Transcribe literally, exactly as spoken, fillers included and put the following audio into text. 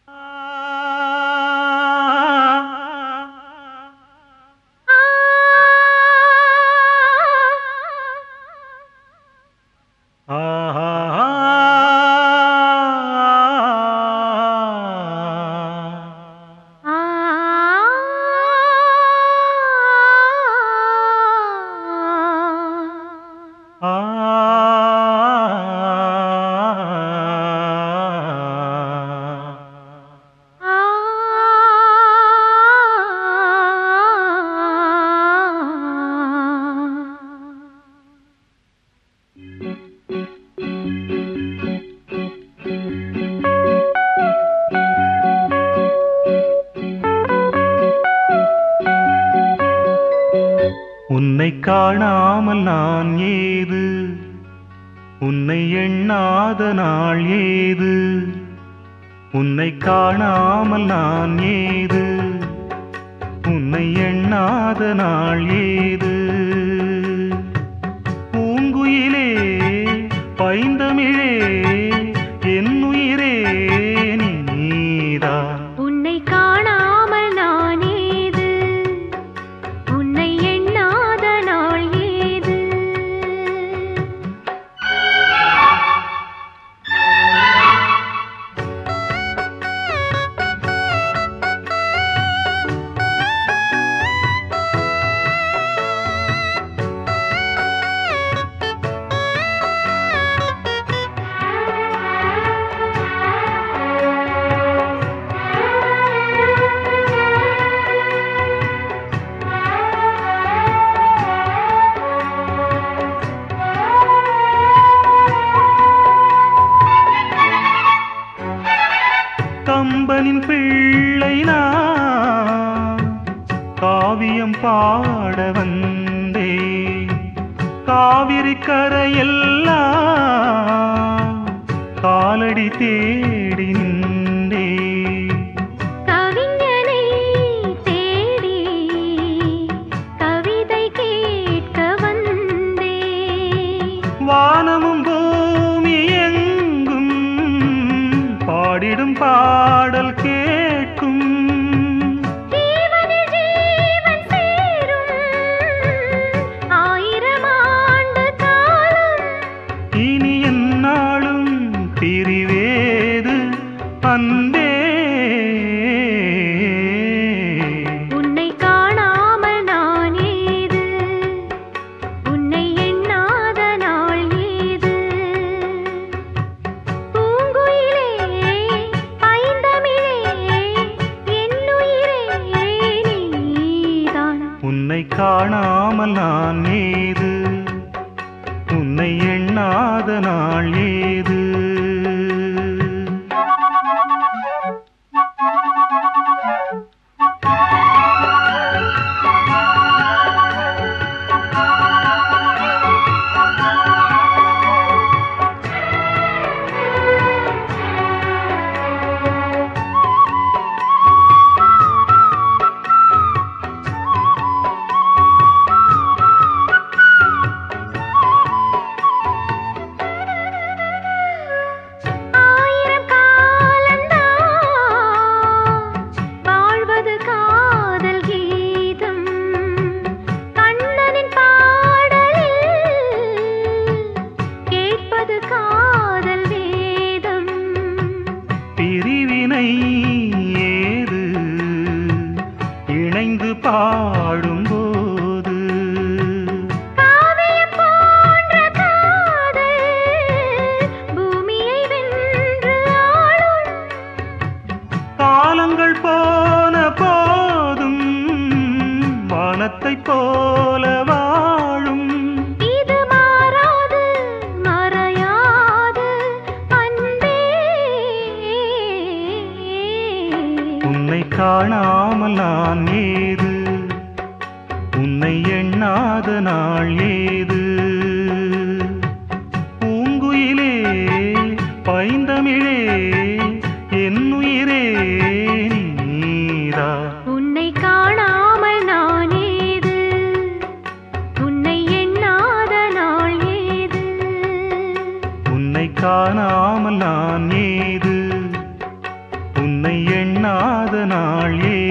உன்னை காணாமல் நான் ஏது, உன்னை எண்ணாத நாள் ஏது, உன்னை காணாமல் நான் ஏது, உன்னை எண்ணாத நாள் ஏது. பூங்குயிலே பைந்தமிழே என் உயிரே நீதான். உன்னை காணாமல் நான் ஏது, உன்னை எண்ணாத நாள் ஏது. கம்பனின் பிள்ளை நான் காவியம் பாட வந்தே, காவிரி கரையெல்லாம் காலடி தேடி நின்றே. கவிஞனை தேடி கவிதை கேட்க வந்தே, வானமும் பூமி எங்கும் பாடிடும் பாடல் கேட்கும். ஜீவனில் ஜீவன் சேரும் ஆயிரம் ஆண்டு காலம், இனி எந்நாளும் பிரிவேது அன்பே. உன்னை காணாமல் நான் ஏது, உன்னை எண்ணாத நாள் ஏது. பூங்குயிலே பைந்தமிழே என் உயிரே நீதான். உன்னை காணாமல் நான் ஏது, உன்னை எண்ணாத நாள் ஏது. ஆயிரம் காலந்தான் வாழ்வது காதல் கீதம், கண்ணனின் பாடலில் கேட்பது காதல் வேதம். பிரிவினை ஏது இணைந்து பாடும்போது, காவியம் போன்ற காதல் பூமியை வென்று ஆளும். காலங்கள் போன போதும் வானத்தைப் போல வாழும். இது மாறாது மறையாது அன்பே. உன்னை காணாமல் நான் ஏது, உன்னை எண்ணாத நாள் ஏது. பூங்குயிலே பைந்தமிழே என் உயிரே நீதான். உன்னை காணாமல் நான் ஏது, உன்னை எண்ணாத நாள் ஏது. உன்னை காணாமல் நான் ஏது, உன்னை உன்னை எண்ணாத நாள் ஏது